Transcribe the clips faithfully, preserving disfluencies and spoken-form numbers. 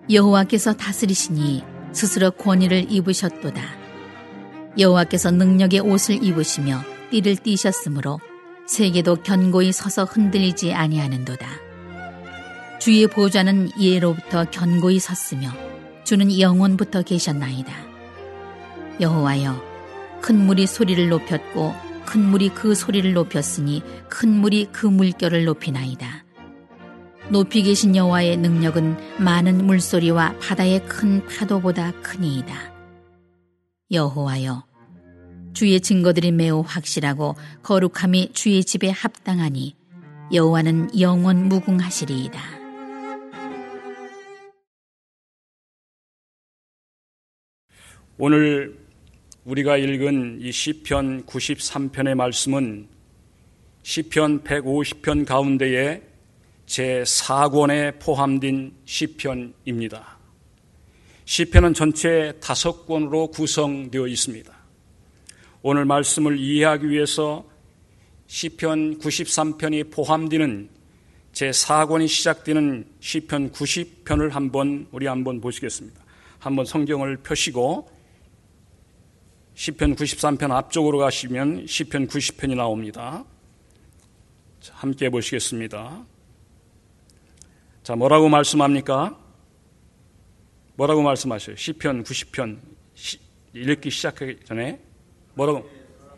여호와께서 다스리시니 스스로 권위를 입으셨도다. 여호와께서 능력의 옷을 입으시며 띠를 띠셨으므로 세계도 견고히 서서 흔들리지 아니하는도다. 주의 보좌는 예로부터 견고히 섰으며 주는 영원부터 계셨나이다. 여호와여, 큰 물이 소리를 높였고 큰 물이 그 소리를 높였으니 큰 물이 그 물결을 높이나이다. 높이 계신 여호와의 능력은 많은 물소리와 바다의 큰 파도보다 크니이다. 여호와여, 주의 증거들이 매우 확실하고 거룩함이 주의 집에 합당하니 여호와는 영원 무궁하시리이다. 오늘 우리가 읽은 이 시편 구십삼 편의 말씀은 시편 백오십 편 가운데에 제사 권에 포함된 시편입니다. 시편은 전체 다섯 권으로 구성되어 있습니다. 오늘 말씀을 이해하기 위해서 시편 구십삼 편이 포함되는 제사 권이 시작되는 시편 구십 편을 한번 우리 한번 보시겠습니다. 한번 성경을 펴시고 시편 구십삼 편 앞쪽으로 가시면 시편 구십 편이 나옵니다. 자, 함께 보시겠습니다. 자, 뭐라고 말씀합니까? 뭐라고 말씀하셔요? 시편 구십 편 시, 읽기 시작하기 전에 뭐라고?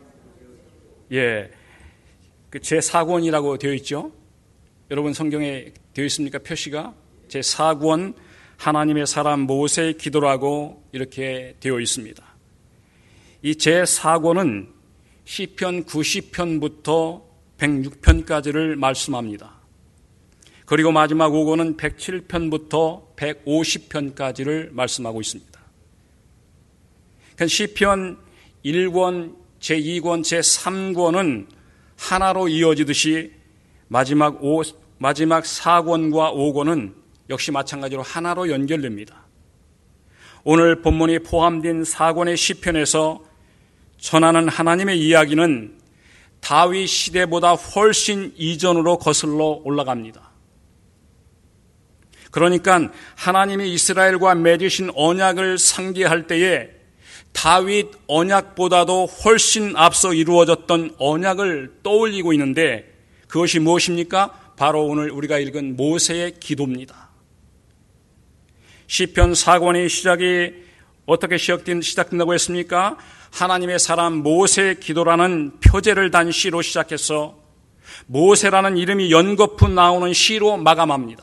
예, 그 제사 권이라고 되어 있죠. 여러분 성경에 되어 있습니까? 표시가 제사 권 하나님의 사람 모세의 기도라고 이렇게 되어 있습니다. 이 제사 권은 시편 구십 편부터 백육 편까지를 말씀합니다. 그리고 마지막 오 권은 백칠 편부터 백오십 편까지를 말씀하고 있습니다. 그러니까 시편 일 권, 제이 권, 제삼 권은 하나로 이어지듯이 마지막 오, 마지막 사 권과 오 권은 역시 마찬가지로 하나로 연결됩니다. 오늘 본문이 포함된 사 권의 시편에서 전하는 하나님의 이야기는 다윗 시대보다 훨씬 이전으로 거슬러 올라갑니다. 그러니까 하나님이 이스라엘과 맺으신 언약을 상기할 때에 다윗 언약보다도 훨씬 앞서 이루어졌던 언약을 떠올리고 있는데 그것이 무엇입니까? 바로 오늘 우리가 읽은 모세의 기도입니다. 시편 사 권의 시작이 어떻게 시작된, 시작된다고 했습니까? 하나님의 사람 모세의 기도라는 표제를 단 시로 시작해서 모세라는 이름이 연거푸 나오는 시로 마감합니다.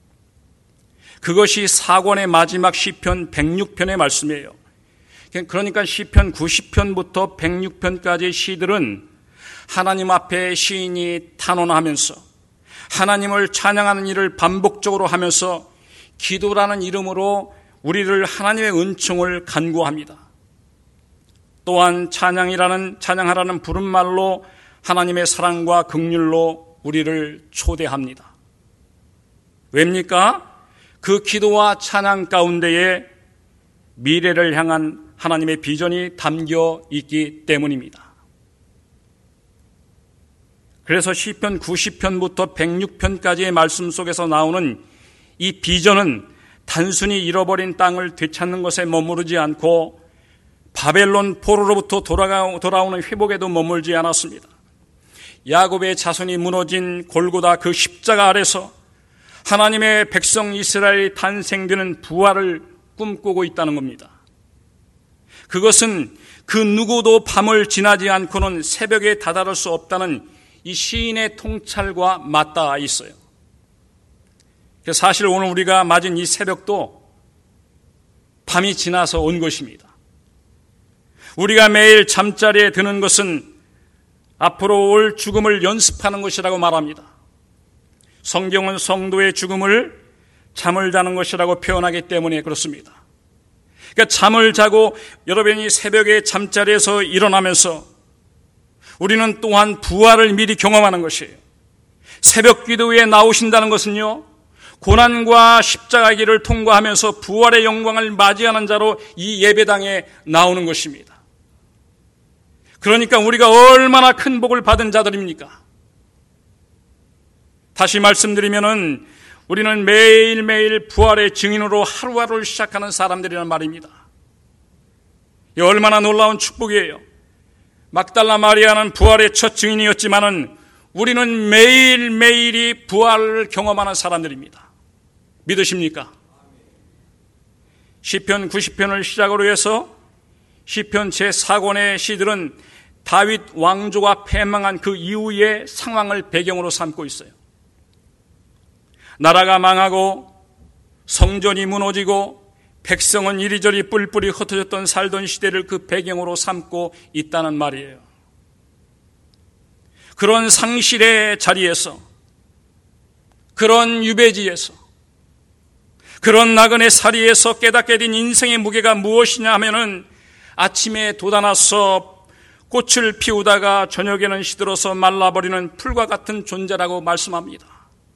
그것이 사 권의 마지막 시편 백육 편의 말씀이에요. 그러니까 시편 구십 편부터 백육 편까지의 시들은 하나님 앞에 시인이 탄원하면서 하나님을 찬양하는 일을 반복적으로 하면서 기도라는 이름으로 우리를 하나님의 은총을 간구합니다. 또한 찬양이라는 찬양하라는 부른말로 하나님의 사랑과 긍휼로 우리를 초대합니다. 왜입니까? 그 기도와 찬양 가운데에 미래를 향한 하나님의 비전이 담겨 있기 때문입니다. 그래서 시편 구십 편부터 백육 편까지의 말씀 속에서 나오는 이 비전은 단순히 잃어버린 땅을 되찾는 것에 머무르지 않고 바벨론 포로로부터 돌아가, 돌아오는 회복에도 머물지 않았습니다. 야곱의 자손이 무너진 골고다 그 십자가 아래서 하나님의 백성 이스라엘이 탄생되는 부활을 꿈꾸고 있다는 겁니다. 그것은 그 누구도 밤을 지나지 않고는 새벽에 다다를 수 없다는 이 시인의 통찰과 맞닿아 있어요. 사실 오늘 우리가 맞은 이 새벽도 밤이 지나서 온 것입니다. 우리가 매일 잠자리에 드는 것은 앞으로 올 죽음을 연습하는 것이라고 말합니다. 성경은 성도의 죽음을 잠을 자는 것이라고 표현하기 때문에 그렇습니다. 그러니까 잠을 자고 여러분이 새벽에 잠자리에서 일어나면서 우리는 또한 부활을 미리 경험하는 것이에요. 새벽 기도에 나오신다는 것은요, 고난과 십자가 길을 통과하면서 부활의 영광을 맞이하는 자로 이 예배당에 나오는 것입니다. 그러니까 우리가 얼마나 큰 복을 받은 자들입니까? 다시 말씀드리면은 우리는 매일매일 부활의 증인으로 하루하루를 시작하는 사람들이란 말입니다. 이 얼마나 놀라운 축복이에요. 막달라 마리아는 부활의 첫 증인이었지만은 우리는 매일매일이 부활을 경험하는 사람들입니다. 믿으십니까? 시편 구십 편을 시작으로 해서 시편 제사 권의 시들은 다윗 왕조가 패망한 그 이후의 상황을 배경으로 삼고 있어요. 나라가 망하고 성전이 무너지고 백성은 이리저리 뿔뿔이 흩어졌던 살던 시대를 그 배경으로 삼고 있다는 말이에요. 그런 상실의 자리에서, 그런 유배지에서, 그런 나그네 사리에서 깨닫게 된 인생의 무게가 무엇이냐 하면은 아침에 돋아나서 꽃을 피우다가 저녁에는 시들어서 말라버리는 풀과 같은 존재라고 말씀합니다.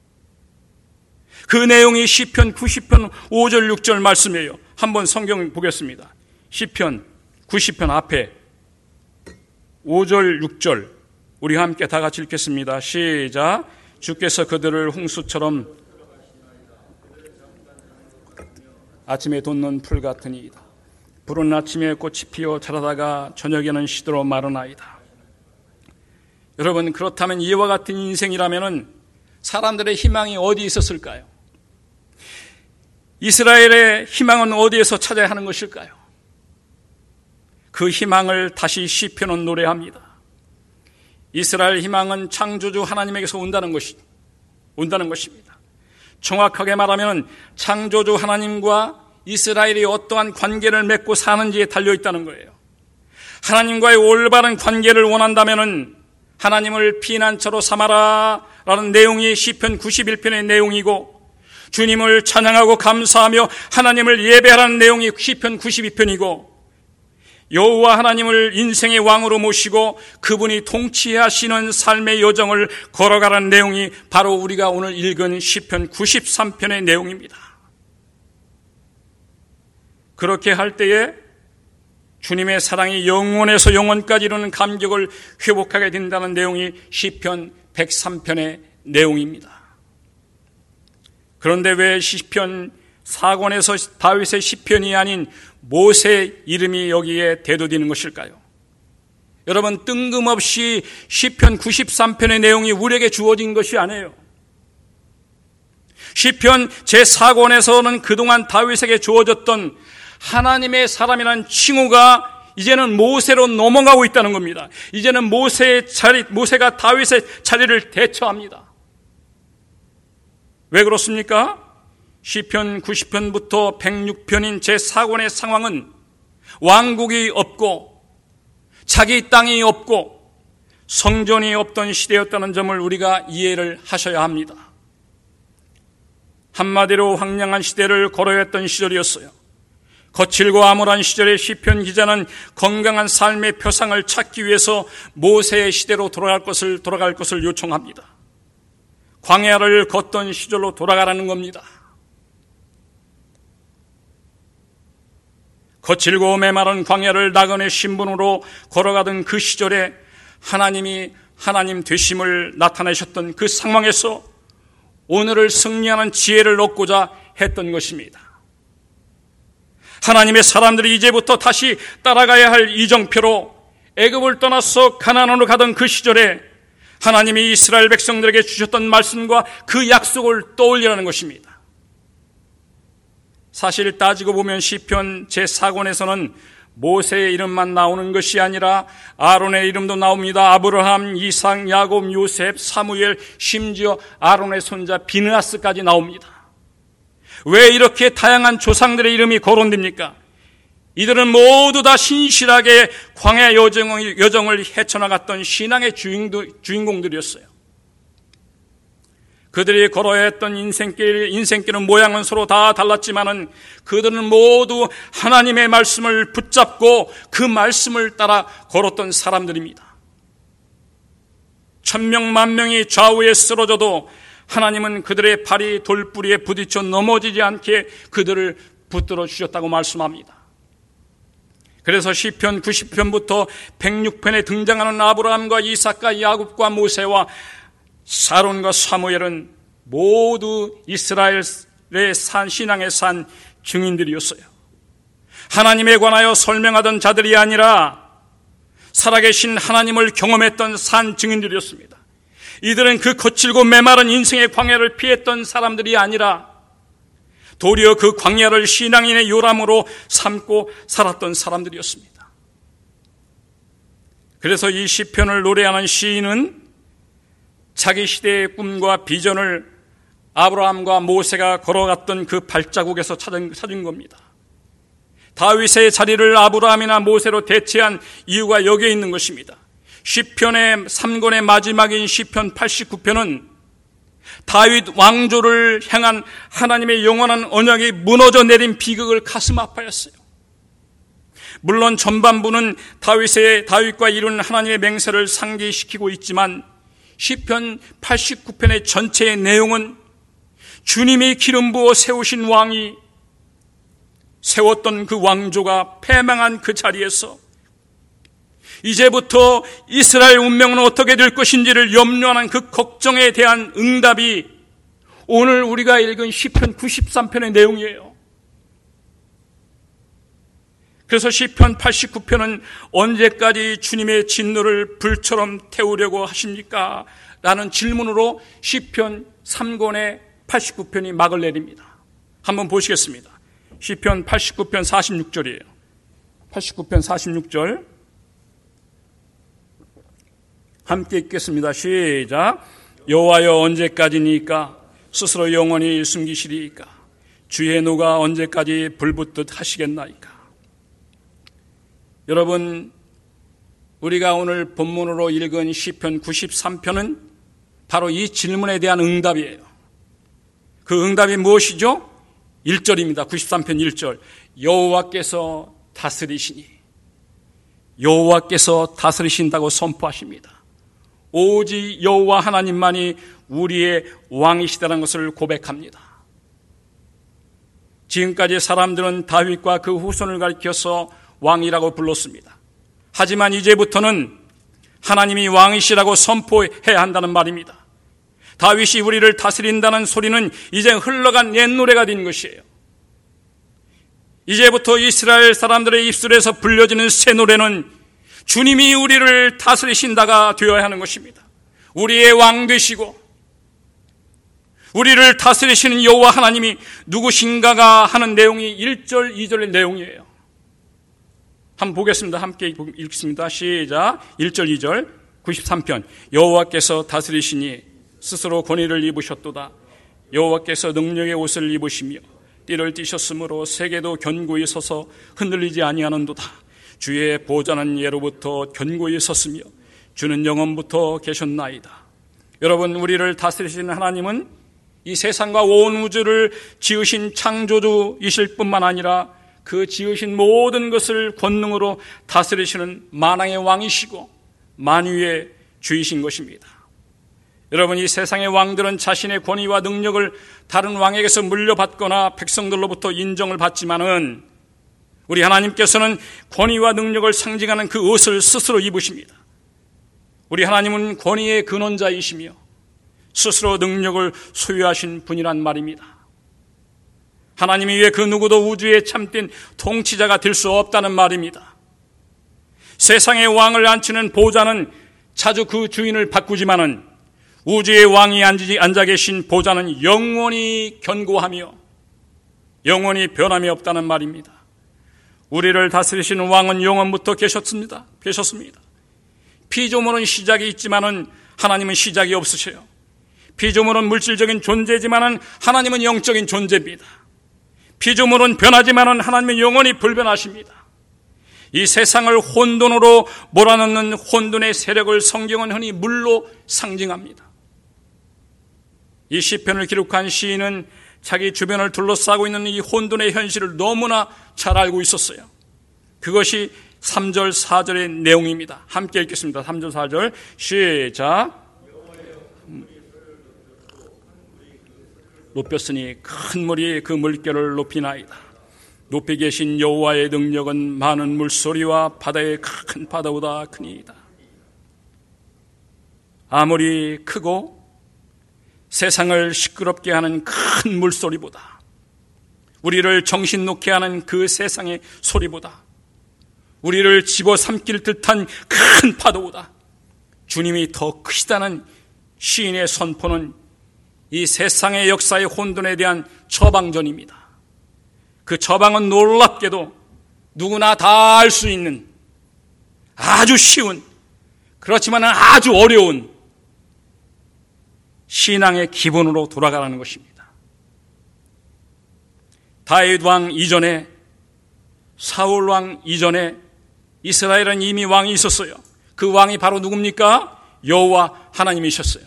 그 내용이 시편 구십 편 오 절 육 절 말씀이에요. 한번 성경 보겠습니다. 시편 구십 편 앞에 오 절 육 절 우리 함께 다 같이 읽겠습니다. 시작. 주께서 그들을 홍수처럼 아침에 돋는 풀 같으니이다. 푸른 아침에 꽃이 피어 자라다가 저녁에는 시들어 마르나이다. 여러분, 그렇다면 이와 같은 인생이라면 사람들의 희망이 어디 있었을까요? 이스라엘의 희망은 어디에서 찾아야 하는 것일까요? 그 희망을 다시 시편은 노래합니다. 이스라엘 희망은 창조주 하나님에게서 온다는 것이, 온다는 것입니다. 정확하게 말하면 창조주 하나님과 이스라엘이 어떠한 관계를 맺고 사는지에 달려있다는 거예요. 하나님과의 올바른 관계를 원한다면 하나님을 피난처로 삼아라 라는 내용이 시편 구십일 편의 내용이고, 주님을 찬양하고 감사하며 하나님을 예배하라는 내용이 시편 구십이 편이고, 여호와 하나님을 인생의 왕으로 모시고 그분이 통치하시는 삶의 여정을 걸어가라는 내용이 바로 우리가 오늘 읽은 시편 구십삼 편의 내용입니다. 그렇게 할 때에 주님의 사랑이 영원에서 영원까지 이루는 감격을 회복하게 된다는 내용이 시편 백삼 편의 내용입니다. 그런데 왜 시편 사 권에서 다윗의 시편이 아닌 모세의 이름이 여기에 대두되는 것일까요? 여러분, 뜬금없이 시편 구십삼 편의 내용이 우리에게 주어진 것이 아니에요. 시편 제사 권에서는 그동안 다윗에게 주어졌던 하나님의 사람이라는 칭호가 이제는 모세로 넘어가고 있다는 겁니다. 이제는 모세의 자리, 모세가 다윗의 자리를 대처합니다. 왜 그렇습니까? 시편 구십 편부터 백육 편인 제사 권의 상황은 왕국이 없고 자기 땅이 없고 성전이 없던 시대였다는 점을 우리가 이해를 하셔야 합니다. 한마디로 황량한 시대를 걸어야 했던 시절이었어요. 거칠고 암울한 시절의 시편 기자는 건강한 삶의 표상을 찾기 위해서 모세의 시대로 돌아갈 것을, 돌아갈 것을 요청합니다. 광야를 걷던 시절로 돌아가라는 겁니다. 거칠고 메마른 광야를 나그네 신분으로 걸어가던 그 시절에 하나님이 하나님 되심을 나타내셨던 그 상황에서 오늘을 승리하는 지혜를 얻고자 했던 것입니다. 하나님의 사람들이 이제부터 다시 따라가야 할 이정표로 애굽을 떠나서 가나안으로 가던 그 시절에 하나님이 이스라엘 백성들에게 주셨던 말씀과 그 약속을 떠올리라는 것입니다. 사실 따지고 보면 시편 제사 권에서는 모세의 이름만 나오는 것이 아니라 아론의 이름도 나옵니다. 아브라함, 이삭, 야곱, 요셉, 사무엘, 심지어 아론의 손자 비느하스까지 나옵니다. 왜 이렇게 다양한 조상들의 이름이 거론됩니까? 이들은 모두 다 신실하게 광야 여정을, 여정을 헤쳐나갔던 신앙의 주인도, 주인공들이었어요. 그들이 걸어야 했던 인생길, 인생길은 모양은 서로 다 달랐지만은 그들은 모두 하나님의 말씀을 붙잡고 그 말씀을 따라 걸었던 사람들입니다. 천명 만명이 좌우에 쓰러져도 하나님은 그들의 발이 돌뿌리에 부딪혀 넘어지지 않게 그들을 붙들어 주셨다고 말씀합니다. 그래서 시편 구십 편부터 백육 편에 등장하는 아브라함과 이삭과 야곱과 모세와 아론과 사무엘은 모두 이스라엘의 산 신앙의 산 증인들이었어요. 하나님에 관하여 설명하던 자들이 아니라 살아계신 하나님을 경험했던 산 증인들이었습니다. 이들은 그 거칠고 메마른 인생의 광야를 피했던 사람들이 아니라 도리어 그 광야를 신앙인의 요람으로 삼고 살았던 사람들이었습니다. 그래서 이 시편을 노래하는 시인은 자기 시대의 꿈과 비전을 아브라함과 모세가 걸어갔던 그 발자국에서 찾은, 찾은 겁니다. 다윗의 자리를 아브라함이나 모세로 대체한 이유가 여기에 있는 것입니다. 시편의 삼 권의 마지막인 시편 팔십구 편은 다윗 왕조를 향한 하나님의 영원한 언약이 무너져 내린 비극을 가슴 아파했어요. 물론 전반부는 다윗의 다윗과 이룬 하나님의 맹세를 상기시키고 있지만 시편 팔십구 편의 전체의 내용은 주님이 기름 부어 세우신 왕이 세웠던 그 왕조가 패망한 그 자리에서 이제부터 이스라엘 운명은 어떻게 될 것인지를 염려하는 그 걱정에 대한 응답이 오늘 우리가 읽은 시편 구십삼 편의 내용이에요. 그래서 시편 팔십구 편은 언제까지 주님의 진노를 불처럼 태우려고 하십니까? 라는 질문으로 시편 삼 권의 팔십구 편이 막을 내립니다. 한번 보시겠습니다. 시편 팔십구 편 사십육 절이에요. 팔십구 편 사십육 절 함께 읽겠습니다. 시작. 여호와여 언제까지니까 스스로 영원히 숨기시리이까 주의 노가 언제까지 불붙듯 하시겠나이까. 여러분, 우리가 오늘 본문으로 읽은 시편 구십삼 편은 바로 이 질문에 대한 응답이에요. 그 응답이 무엇이죠? 일 절입니다. 구십삼 편 일 절. 여호와께서 다스리시니. 여호와께서 다스리신다고 선포하십니다. 오직 여호와 하나님만이 우리의 왕이시다는 것을 고백합니다. 지금까지 사람들은 다윗과 그 후손을 가리켜서 왕이라고 불렀습니다. 하지만 이제부터는 하나님이 왕이시라고 선포해야 한다는 말입니다. 다윗이 우리를 다스린다는 소리는 이제 흘러간 옛 노래가 된 것이에요. 이제부터 이스라엘 사람들의 입술에서 불려지는 새 노래는 주님이 우리를 다스리신다가 되어야 하는 것입니다. 우리의 왕 되시고 우리를 다스리시는 여호와 하나님이 누구신가가 하는 내용이 일 절, 이 절의 내용이에요. 한번 보겠습니다. 함께 읽습니다. 시작. 일 절, 이 절 구십삼 편. 여호와께서 다스리시니 스스로 권위를 입으셨도다. 여호와께서 능력의 옷을 입으시며 띠를 띠셨으므로 세계도 견고히 서서 흔들리지 아니하는도다. 주의 보좌는 예로부터 견고히 섰으며 주는 영원부터 계셨나이다. 여러분, 우리를 다스리시는 하나님은 이 세상과 온 우주를 지으신 창조주이실 뿐만 아니라 그 지으신 모든 것을 권능으로 다스리시는 만왕의 왕이시고 만유의 주이신 것입니다. 여러분, 이 세상의 왕들은 자신의 권위와 능력을 다른 왕에게서 물려받거나 백성들로부터 인정을 받지만은 우리 하나님께서는 권위와 능력을 상징하는 그 옷을 스스로 입으십니다. 우리 하나님은 권위의 근원자이시며 스스로 능력을 소유하신 분이란 말입니다. 하나님이 왜 그 누구도 우주에 참된 통치자가 될 수 없다는 말입니다. 세상의 왕을 앉히는 보좌는 자주 그 주인을 바꾸지만은 우주의 왕이 앉아 계신 보좌는 영원히 견고하며 영원히 변함이 없다는 말입니다. 우리를 다스리시는 왕은 영원부터 계셨습니다. 계셨습니다. 피조물은 시작이 있지만은 하나님은 시작이 없으셔요. 피조물은 물질적인 존재지만은 하나님은 영적인 존재입니다. 피조물은 변하지만은 하나님은 영원히 불변하십니다. 이 세상을 혼돈으로 몰아넣는 혼돈의 세력을 성경은 흔히 물로 상징합니다. 이 시편을 기록한 시인은 자기 주변을 둘러싸고 있는 이 혼돈의 현실을 너무나 잘 알고 있었어요. 그것이 삼 절, 사 절의 내용입니다. 함께 읽겠습니다. 삼 절, 사 절 시작. 높였으니 큰 물이 그 물결을 높이나이다. 높이 계신 여호와의 능력은 많은 물소리와 바다의 큰 바다보다 크니이다. 아무리 크고 세상을 시끄럽게 하는 큰 물소리보다, 우리를 정신 놓게 하는 그 세상의 소리보다, 우리를 집어삼킬 듯한 큰 파도보다 주님이 더 크시다는 시인의 선포는 이 세상의 역사의 혼돈에 대한 처방전입니다. 그 처방은 놀랍게도 누구나 다 알 수 있는 아주 쉬운, 그렇지만 아주 어려운 신앙의 기본으로 돌아가라는 것입니다. 다윗 왕 이전에, 사울 왕 이전에 이스라엘은 이미 왕이 있었어요. 그 왕이 바로 누굽니까? 여호와 하나님이셨어요.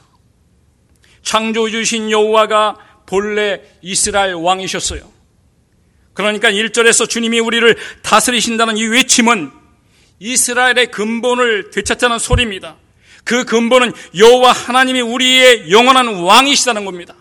창조주신 여호와가 본래 이스라엘 왕이셨어요. 그러니까 일 절에서 주님이 우리를 다스리신다는 이 외침은 이스라엘의 근본을 되찾자는 소리입니다. 그 근본은 여호와 하나님이 우리의 영원한 왕이시다는 겁니다.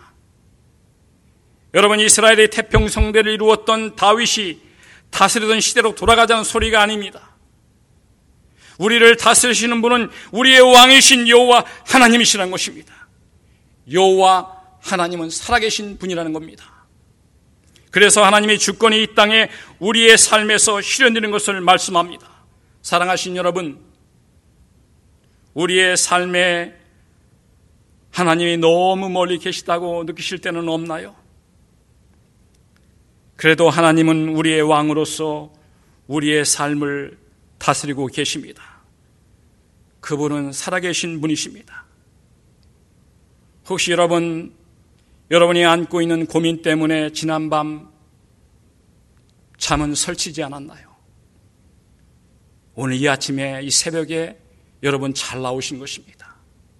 여러분, 이스라엘의 태평성대를 이루었던 다윗이 다스리던 시대로 돌아가자는 소리가 아닙니다. 우리를 다스리시는 분은 우리의 왕이신 여호와 하나님이시라는 것입니다. 여호와 하나님은 살아계신 분이라는 겁니다. 그래서 하나님이 주권이 이 땅에 우리의 삶에서 실현되는 것을 말씀합니다. 사랑하신 여러분, 우리의 삶에 하나님이 너무 멀리 계시다고 느끼실 때는 없나요? 그래도 하나님은 우리의 왕으로서 우리의 삶을 다스리고 계십니다. 그분은 살아계신 분이십니다. 혹시 여러분, 여러분이 안고 있는 고민 때문에 지난밤 잠은 설치지 않았나요? 오늘 이 아침에, 이 새벽에 여러분 잘 나오신 것입니다.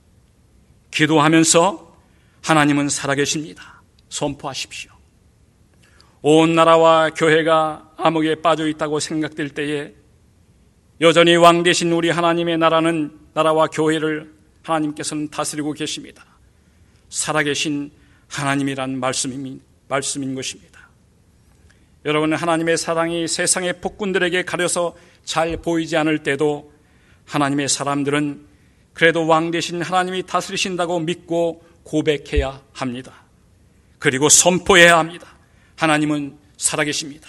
기도하면서 하나님은 살아계십니다. 선포하십시오. 온 나라와 교회가 암흑에 빠져 있다고 생각될 때에 여전히 왕 되신 우리 하나님의 나라는, 나라와 교회를 하나님께서는 다스리고 계십니다. 살아계신 하나님이란 말씀인, 말씀인 것입니다. 여러분, 하나님의 사랑이 세상의 폭군들에게 가려서 잘 보이지 않을 때도 하나님의 사람들은 그래도 왕 되신 하나님이 다스리신다고 믿고 고백해야 합니다. 그리고 선포해야 합니다. 하나님은 살아계십니다.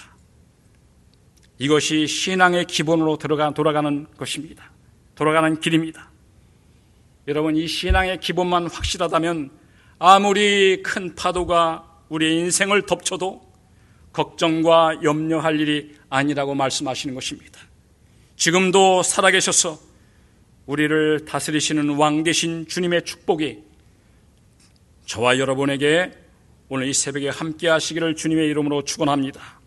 이것이 신앙의 기본으로 들어가, 돌아가는 것입니다. 돌아가는 길입니다. 여러분, 이 신앙의 기본만 확실하다면 아무리 큰 파도가 우리의 인생을 덮쳐도 걱정과 염려할 일이 아니라고 말씀하시는 것입니다. 지금도 살아계셔서 우리를 다스리시는 왕 되신 주님의 축복이 저와 여러분에게 오늘 이 새벽에 함께 하시기를 주님의 이름으로 축원합니다.